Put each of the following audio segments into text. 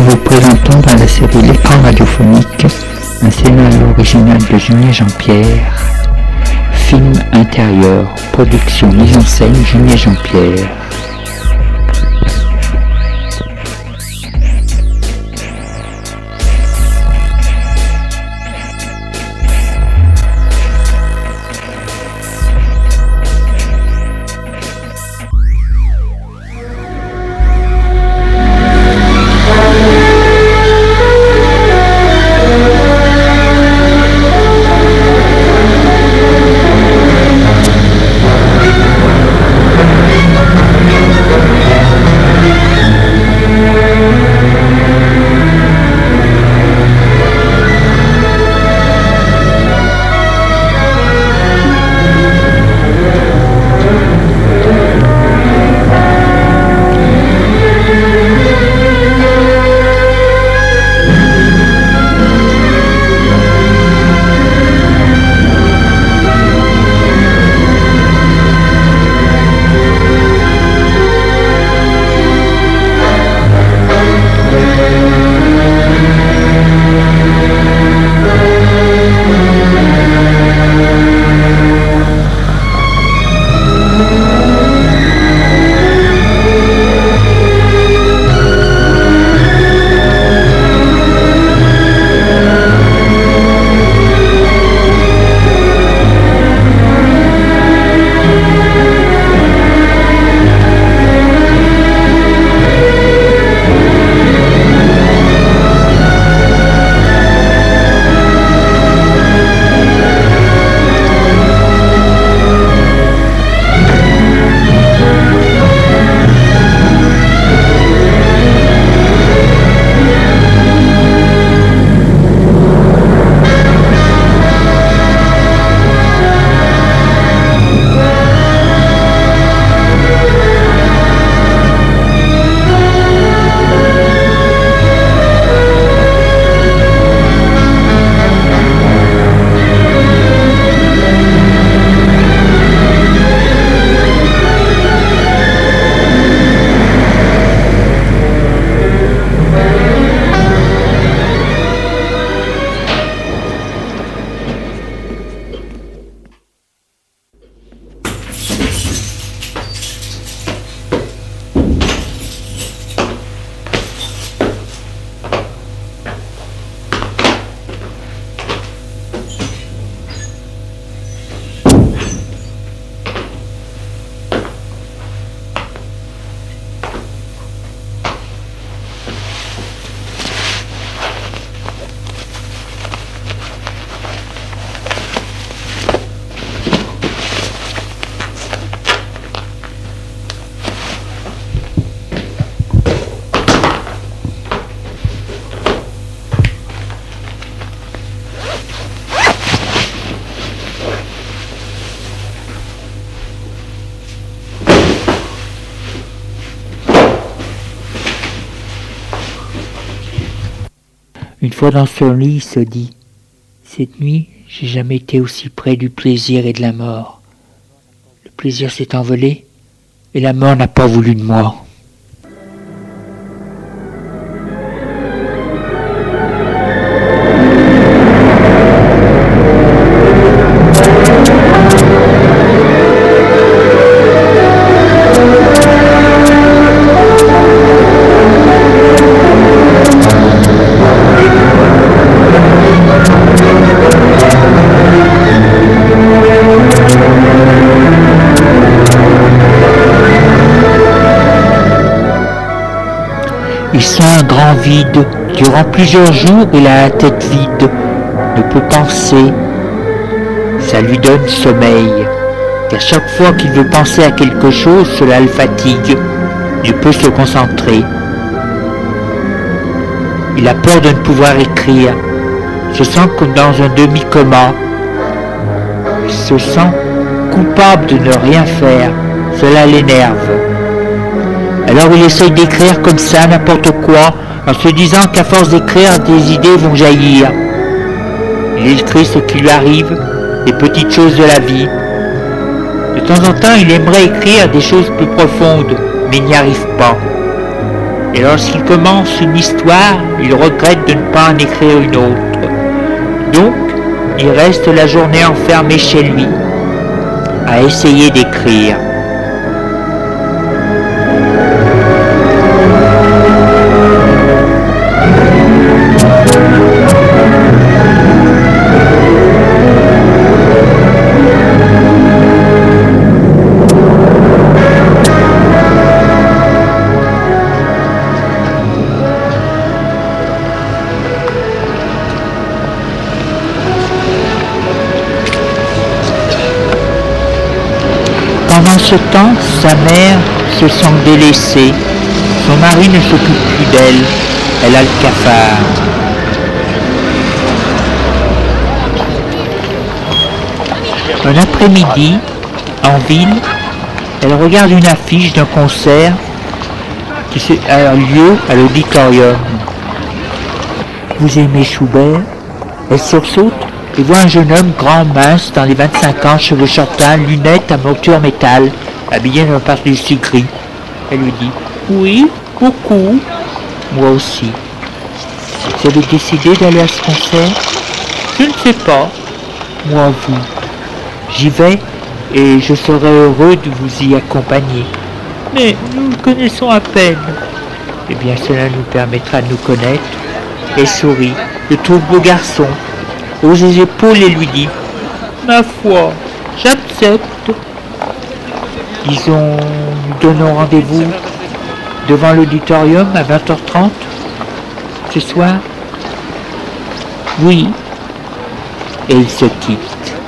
vous présentons dans la série L'écran radiophonique un scénario original de Julien Jean-Pierre, film intérieur, production mise en scène Julien Jean-Pierre. Une fois dans son lit, il se dit « Cette nuit, j'ai jamais été aussi près du plaisir et de la mort. Le plaisir s'est envolé et la mort n'a pas voulu de moi. » Il sent un grand vide. Durant plusieurs jours, il a la tête vide, ne peut penser. Ça lui donne sommeil. Et à chaque fois qu'il veut penser à quelque chose, cela le fatigue. Il peut se concentrer. Il a peur de ne pouvoir écrire. Il se sent comme dans un demi-coma. Il se sent coupable de ne rien faire. Cela l'énerve. Alors il essaye d'écrire comme ça, n'importe quoi, en se disant qu'à force d'écrire, des idées vont jaillir. Il écrit ce qui lui arrive, les petites choses de la vie. De temps en temps, il aimerait écrire des choses plus profondes, mais il n'y arrive pas. Et lorsqu'il commence une histoire, il regrette de ne pas en écrire une autre. Donc, il reste la journée enfermé chez lui, à essayer d'écrire. Pendant ce temps, sa mère se sent délaissée. Son mari ne s'occupe plus d'elle. Elle a le cafard. Un après-midi, en ville, elle regarde une affiche d'un concert qui a lieu à l'auditorium. Vous aimez Schubert? Elle sursaute et voit un jeune homme grand, mince, dans les 25 ans, cheveux châtains, lunettes à monture métal, habillé dans un pardessus gris. Elle lui dit « Oui, beaucoup. » Moi aussi. « Vous avez décidé d'aller à ce concert? » Je ne sais pas. Moi, vous. J'y vais et je serai heureux de vous y accompagner. Mais nous nous connaissons à peine. Eh bien, cela nous permettra de nous connaître. Elle sourit. Je trouve beau garçon. Hausse les épaules et lui dit « Ma foi, j'accepte. » Disons, nous donnons rendez-vous devant l'auditorium à 20h30 ce soir? Oui. Et ils se quittent.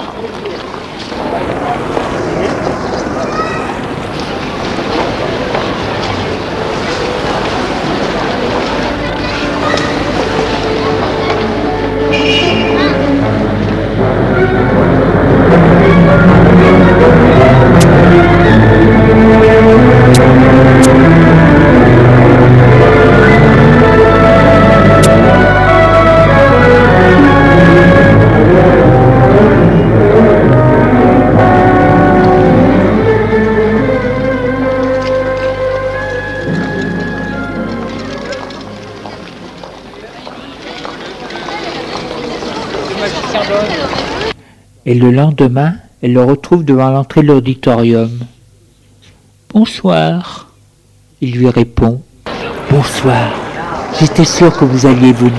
Et le lendemain, elle le retrouve devant l'entrée de l'auditorium. « Bonsoir. » Il lui répond. « Bonsoir. J'étais sûre que vous alliez venir. »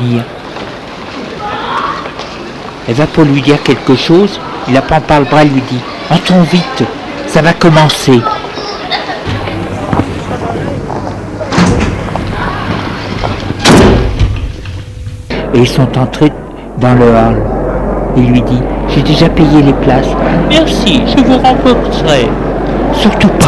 Elle va pour lui dire quelque chose. Il la prend par le bras et lui dit « Entrons vite, ça va commencer. » Et ils sont entrés dans le hall. Il lui dit « J'ai déjà payé les places. »« Merci, je vous rembourserai. »« Surtout pas. »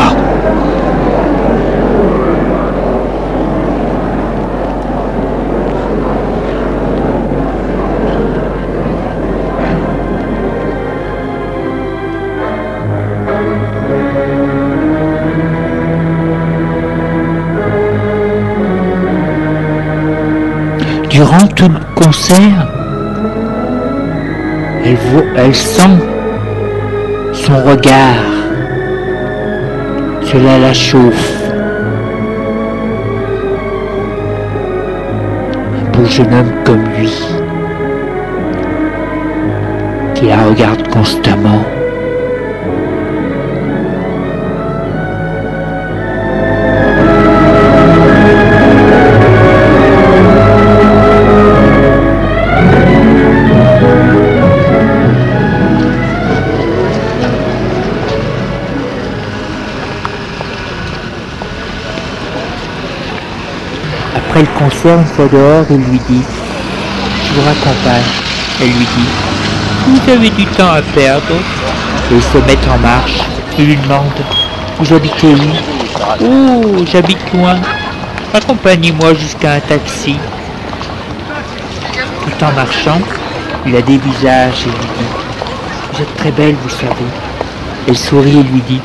Durant tout le concert, elle sent son regard. Cela la chauffe. Un beau jeune homme comme lui, qui la regarde constamment. Après le concert, une fois dehors, il lui dit « Je vous raccompagne. » Elle lui dit « Vous avez du temps à perdre. » Et ils se mettent en marche. Il lui demande « Vous habitez où ?»« Oh, j'habite loin. Accompagnez-moi jusqu'à un taxi. » Tout en marchant, il la dévisage et lui dit « Vous êtes très belle, vous savez. » Elle sourit et lui dit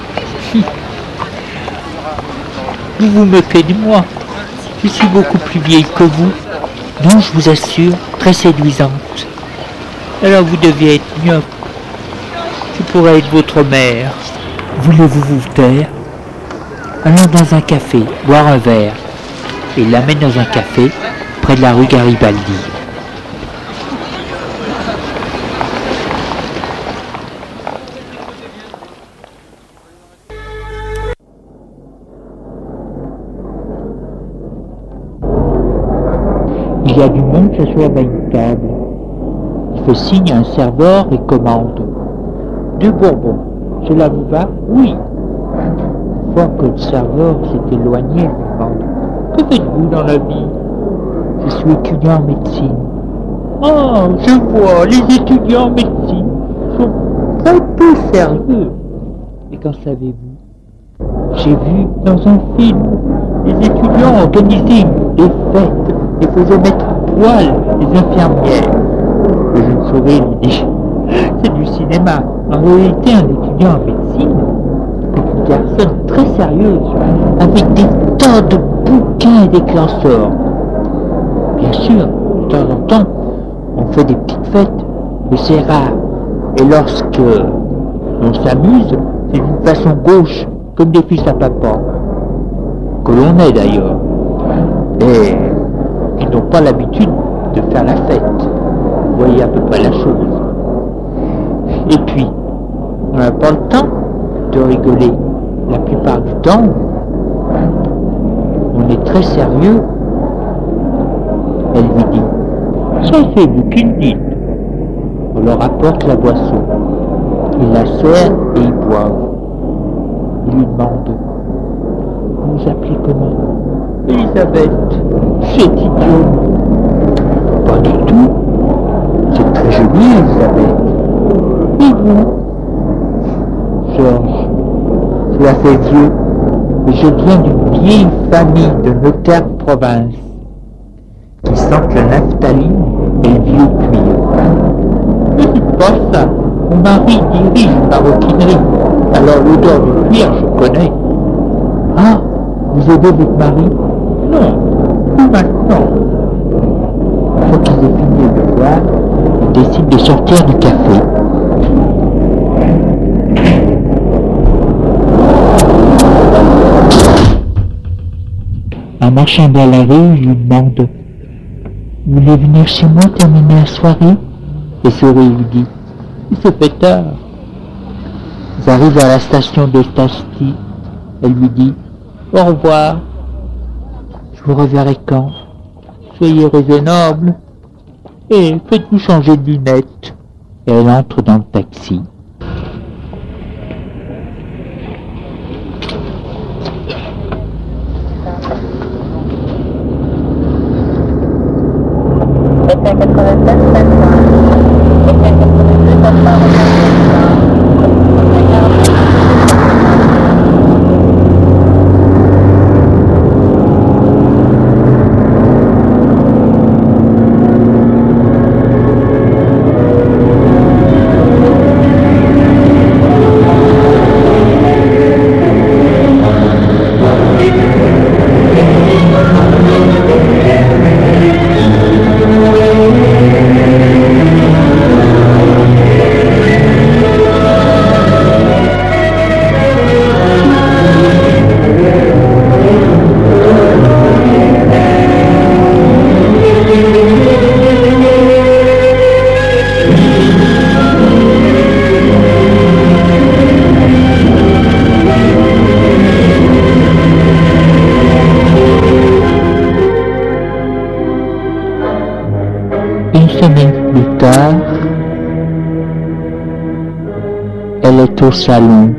« Vous vous moquez de moi. Je suis beaucoup plus vieille que vous. Non, je vous assure, très séduisante. Alors vous deviez être myope. Je pourrais être votre mère. Voulez-vous vous taire? Allons dans un café, boire un verre. et l'amène dans un café près de la rue Garibaldi. Il y a du monde s'assoit à une table. Il fait signe à un serveur et commande. 2 bourbons. Cela vous va? Oui. Une fois que le serveur s'est éloigné, il lui demande. Que faites-vous dans la vie? Je suis étudiant en médecine. Ah, je vois, les étudiants en médecine sont un peu sérieux. Et qu'en savez-vous? J'ai vu dans un film, les étudiants organisaient des fêtes et faisaient mettre à poil les infirmières. Mais je ne saurais lui dire. C'est du cinéma. En réalité, un étudiant en médecine est une personne très sérieuse, avec des tas de bouquins et d'éclanceurs. Bien sûr, de temps en temps, on fait des petites fêtes, mais c'est rare. Et lorsque on s'amuse, c'est d'une façon gauche, comme des fils à papa. Que l'on est d'ailleurs. Et ils n'ont pas l'habitude de faire la fête. Vous voyez à peu près la chose. Et puis, on n'a pas le temps de rigoler. La plupart du temps, on est très sérieux. Elle lui dit, ça c'est vous qui le dites. On leur apporte la boisson. Il la sert et ils boivent. Il lui demande, vous vous appelez comment? Elisabeth. C'est idiot. Pas du tout. C'est très joli, Elisabeth. Et vous? Georges. Cela fait vieux. Et je viens d'une vieille famille de notaires de province qui sentent la naphtaline et le vieux cuir. Ne dites pas ça. Mon mari dirige une maroquinerie. Alors l'odeur du cuir, je connais. Ah, vous aidez votre mari? Non, plus maintenant. Une fois qu'ils aient fini de boire, ils décident de sortir du café. En marchant dans la rue, il lui demande « Vous voulez venir chez moi terminer la soirée ?» Et Souris lui dit « Il se fait tard. » Ils arrivent à la station de Stasti. Elle lui dit « Au revoir. Je vous reverrai quand? Soyez raisonnable. Et faites-vous changer de lunettes. » Et elle entre dans le taxi. Elle est au salon.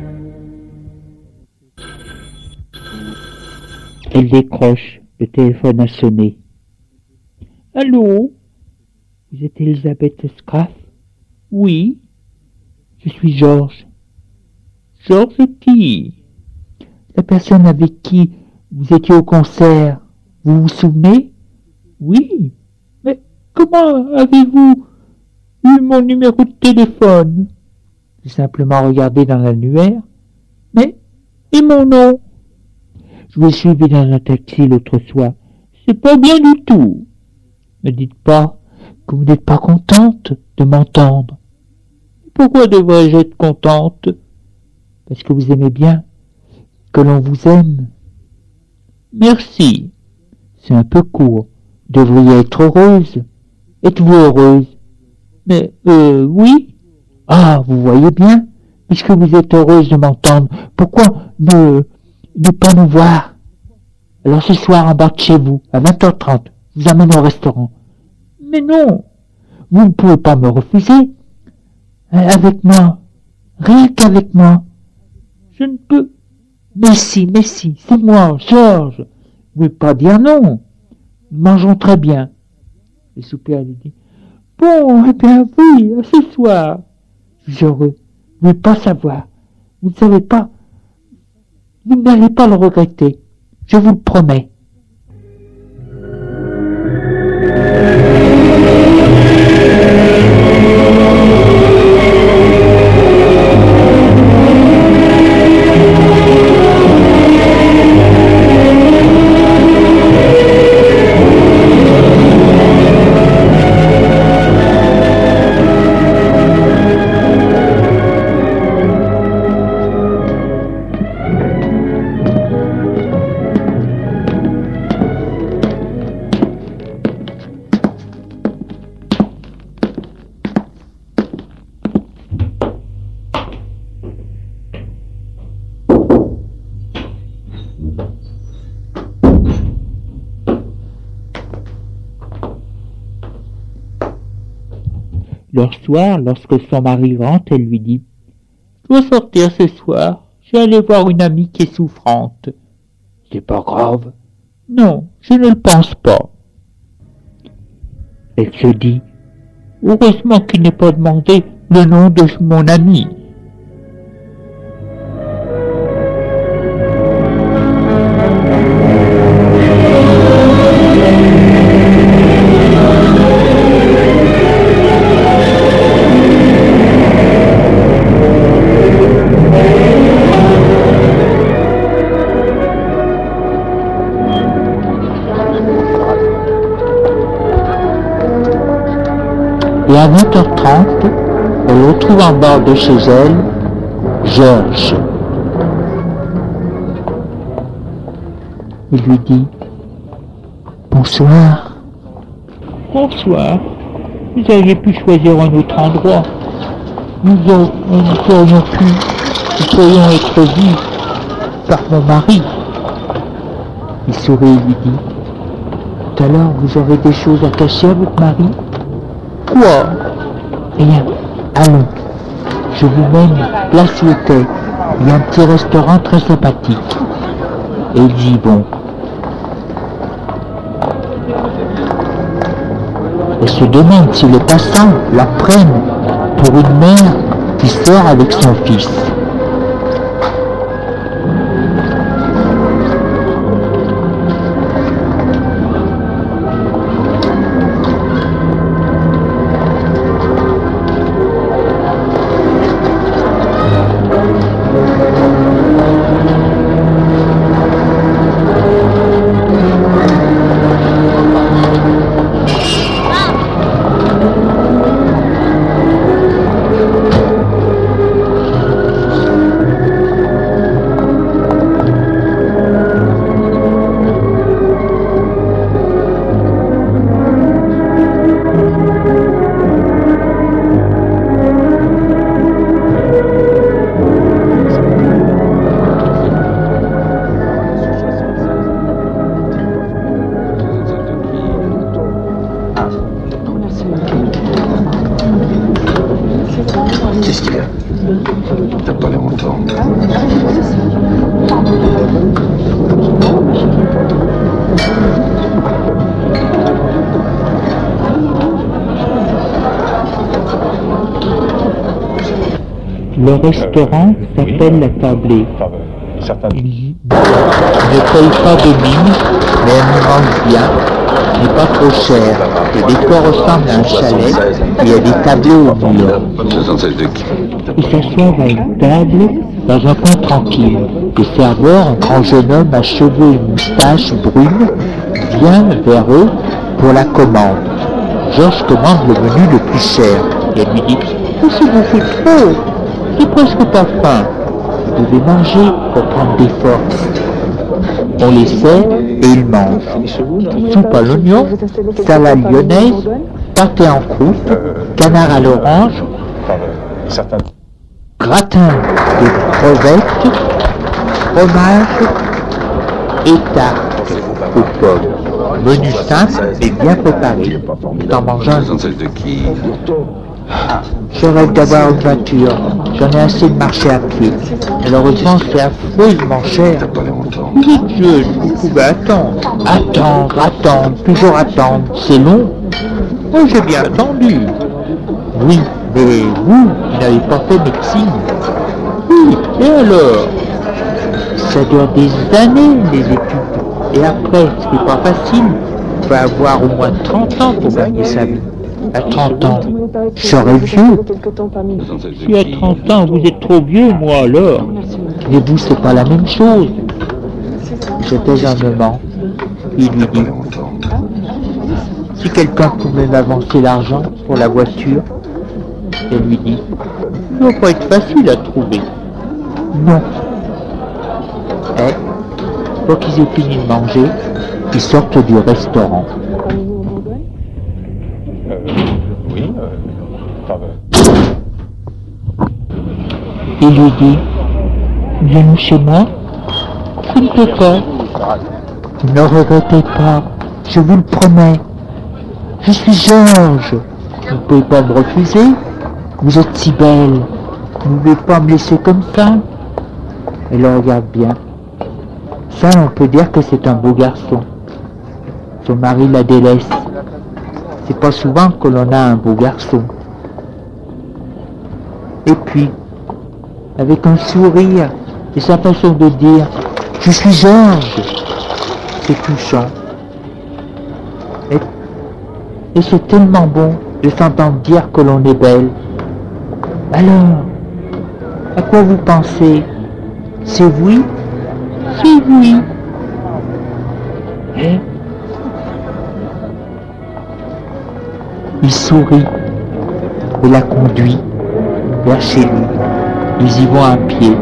Elle décroche, le téléphone a sonné. Allô? Vous êtes Elisabeth Scraff? Oui. Je suis Georges. Georges qui? La personne avec qui vous étiez au concert. Vous vous souvenez? Oui. Mais comment avez-vous eu mon numéro de téléphone? J'ai simplement regardé dans l'annuaire. Mais, et mon nom? Je vous ai suivi dans un taxi l'autre soir. C'est pas bien du tout. Ne dites pas que vous n'êtes pas contente de m'entendre. Pourquoi devrais-je être contente? Parce que vous aimez bien que l'on vous aime. Merci. C'est un peu court. Vous devriez être heureuse. Êtes-vous heureuse? Mais, oui. Ah, vous voyez bien, puisque vous êtes heureuse de m'entendre, pourquoi ne pas nous voir? Alors ce soir, en bas de chez vous, à 20h30, je vous amène au restaurant. Mais non, vous ne pouvez pas me refuser. Avec moi, rien qu'avec moi. Je ne peux. Mais si, c'est moi, Georges. Vous ne pouvez pas dire non. Nous mangeons très bien. Le soupir lui dit, bon, eh bien oui, ce soir. Je suis heureux. Vous ne pouvez pas savoir. Vous ne savez pas. Vous n'allez pas le regretter. Je vous le promets. Le soir, lorsque son mari rentre, elle lui dit « Je dois sortir ce soir, je vais aller voir une amie qui est souffrante. »« C'est pas grave. »« Non, je ne le pense pas. » Elle se dit « Heureusement qu'il n'est pas demandé le nom de mon amie. » Et à 20h30, elle retrouve en bord de chez elle Georges. Il lui dit « Bonsoir. »« Bonsoir. Vous auriez pu choisir un autre endroit. Nous pourrions être vus par mon mari. » Il sourit et lui dit « Tout à l'heure, vous aurez des choses à cacher à votre mari? » Quoi? Rien. Allons. Je vous mène place où était. Il y a un petit restaurant très sympathique. Et ils y vont. Elle se demande si les passants la prennent pour une mère qui sort avec son fils. Qu'est-ce qu'il y a? T'as pas l'air longtemps. Le restaurant s'appelle La Tablée. Il ne paye pas de mine, mais elle nous mange bien. N'est pas trop cher. Le décor ressemble à un chalet et il y a des tableaux au mur. Ils s'assoient à une table dans un coin tranquille. Le serveur, un grand jeune homme à cheveux et moustache brune, vient vers eux pour la commande. Georges commande le menu le plus cher et elle lui dit « Oh, c'est vous fait trop, j'ai presque pas faim. Vous devez manger pour prendre des forces. » On les sert et ils mangent. Soupe à l'oignon, salade lyonnaise, pâté en croûte, canard à l'orange, gratin de crevettes, fromage et tarte aux pommes. Menu simple et bien préparé. T'en manges un. Je rêve d'avoir une voiture. J'en ai assez de marcher à pied. Malheureusement, c'est affreusement cher. Vous êtes jeune, vous pouvez attendre. Attendre, toujours attendre. C'est long. Moi, j'ai bien attendu. Oui, mais vous n'avez pas fait médecine. Oui, et alors? Ça dure des années, les études. Et après, ce n'est pas facile. Il faut avoir au moins 30 ans pour gagner sa vie. À 30 ans, je serai vieux. Si à 30 ans vous êtes trop vieux, moi alors. Mais vous, c'est pas la même chose. J'étais un moment. Il lui dit, si quelqu'un pouvait m'avancer l'argent pour la voiture, elle lui dit, ça va pas être facile à trouver. Non. Et, pour qu'ils aient fini de manger, ils sortent du restaurant. Il lui dit, viens-nous chez moi. Je ne peux pas. Ne regrettez pas, je vous le promets. Je suis Georges. Vous ne pouvez pas me refuser. Vous êtes si belle. Vous ne pouvez pas me laisser comme ça. Elle le regarde bien. Ça, on peut dire que c'est un beau garçon. Son mari la délaisse. C'est pas souvent que l'on a un beau garçon. Et puis, avec un sourire et sa façon de dire « Je suis Georges », c'est touchant. Et c'est tellement bon de s'entendre dire que l'on est belle. Alors, à quoi vous pensez? C'est oui? C'est oui. Hein? Il sourit et la conduit vers chez lui. Ils y vont à pied.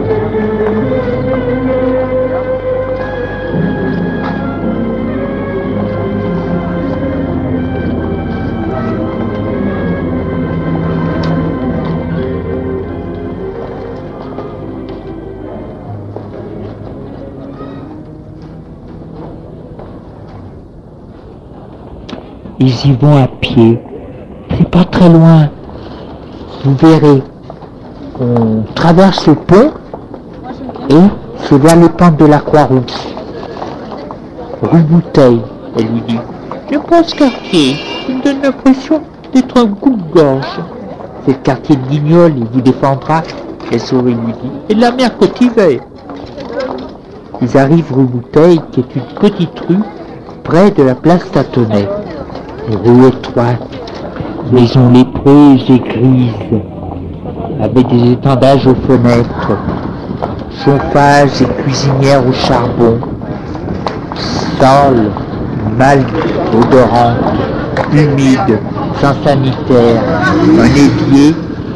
Ils y vont à pied. C'est pas très loin. Vous verrez. On traverse le pont et c'est vers les pentes de la Croix-Rousse. Rue Bouteille, elle lui dit. J'aime pas ce quartier. Il me donne l'impression d'être un coupe-gorge. C'est le quartier de Guignol, il vous défendra. Elle sourit, lui dit. Et de la mère Cotivet. Ils arrivent rue Bouteille, qui est une petite rue près de la place Tâtonnet. Rue étroite, maison lépreuse et grise, avec des étendages aux fenêtres, chauffage et cuisinière au charbon, sale, mal odorante, humide, sans sanitaire, un évier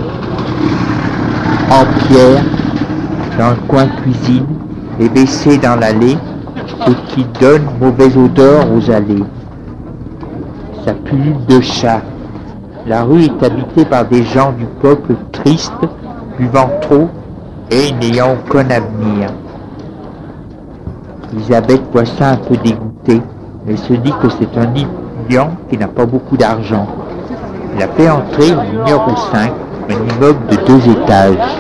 en pierre dans le coin cuisine et baissé dans l'allée, ce qui donne mauvaise odeur aux allées. Ça pullule de chat. La rue est habitée par des gens du peuple tristes, buvant trop et n'ayant aucun avenir. Elisabeth voit ça un peu dégoûtée, mais se dit que c'est un étudiant qui n'a pas beaucoup d'argent. Elle a fait entrer au numéro 5, un immeuble de 2 étages.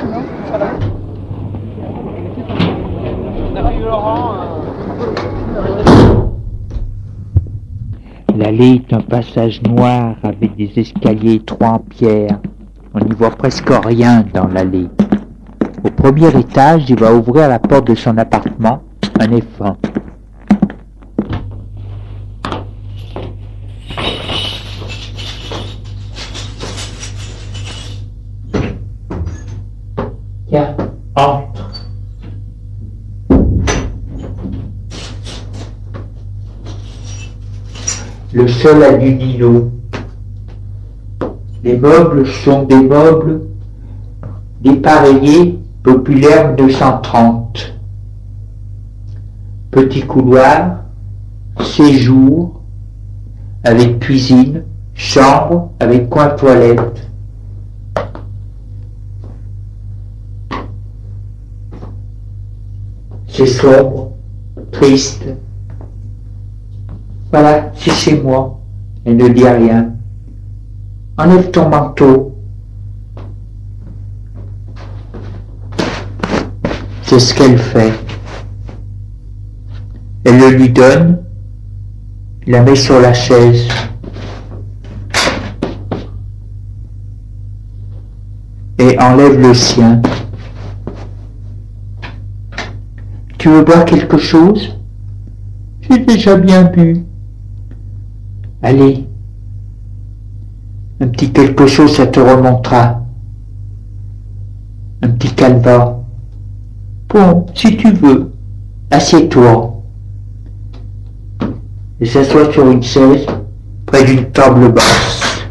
L'allée est un passage noir avec des escaliers étroits en pierre. On n'y voit presque rien dans l'allée. Au premier étage, il va ouvrir la porte de son appartement, un éléphant. Tiens, entre. Le sol a du nylon. Les meubles sont des meubles dépareillés populaires 1930. Petit couloir, séjour, avec cuisine, chambre, avec coin toilette. C'est sombre, triste. Voilà, c'est chez moi. Elle ne dit rien. Enlève ton manteau. C'est ce qu'elle fait. Elle le lui donne, il la met sur la chaise. Et enlève le sien. Tu veux boire quelque chose? J'ai déjà bien bu. Allez, un petit quelque chose, ça te remontera. Un petit calva. Bon, si tu veux, assieds-toi. Et s'assoit sur une chaise près d'une table basse.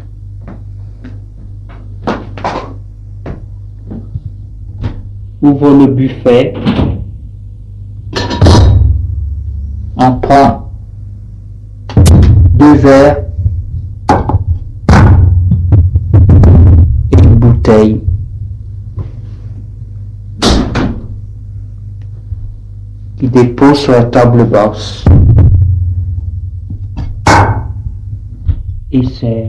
Ouvre le buffet. En prend 2 verres et une bouteille. Qui dépose sur la table basse. Et sert.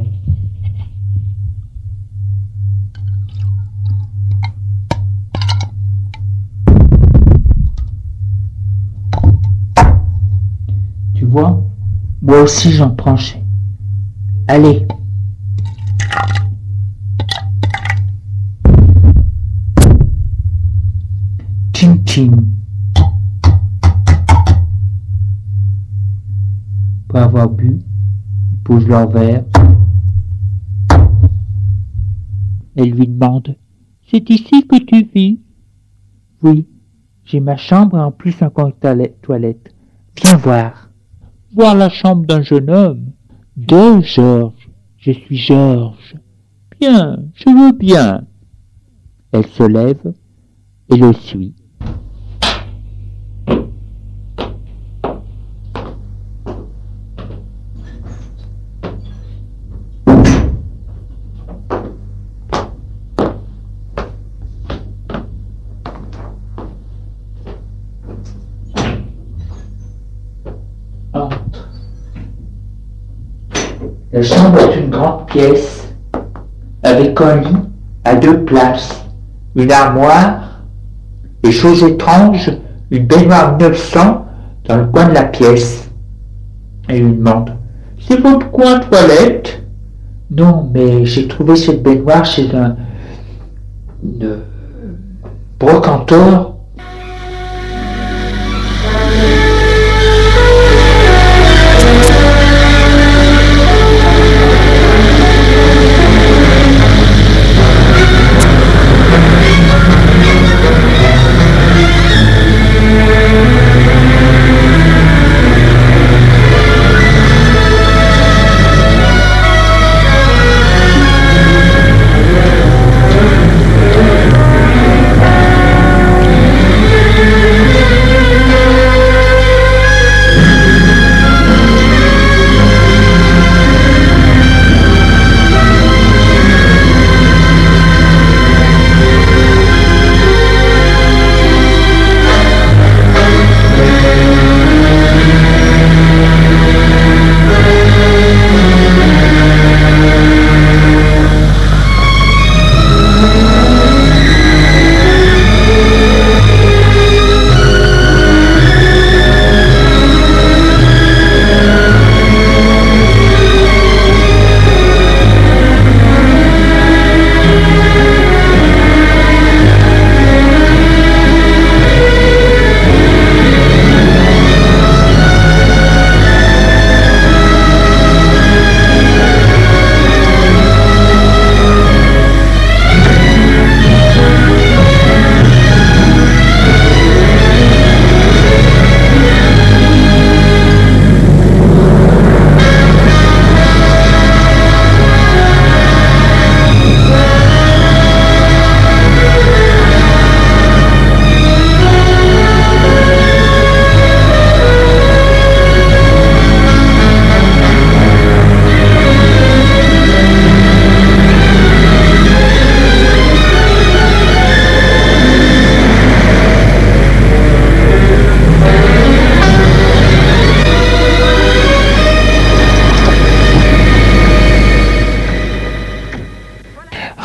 Tu vois, moi aussi j'en prends chez. Allez. Tching tching. Après avoir bu, ils posent leur verre. Elle lui demande: c'est ici que tu vis? Oui, j'ai ma chambre et en plus un coin toilette. Viens voir. Voir la chambre d'un jeune homme. De Georges. Je suis Georges. Bien, je veux bien. Elle se lève et le suit. La chambre est une grande pièce, avec un lit à 2 places, une armoire, et chose étrange, une baignoire 900 dans le coin de la pièce. Elle lui demande: c'est votre coin toilette? Non, mais j'ai trouvé cette baignoire chez un brocanteur.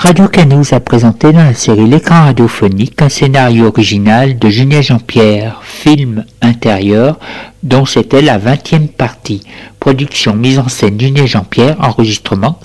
Radio Canu vous a présenté dans la série L'écran radiophonique un scénario original de Julien Jean-Pierre, film intérieur, dont c'était la 20e partie. Production, mise en scène Julien Jean-Pierre, enregistrement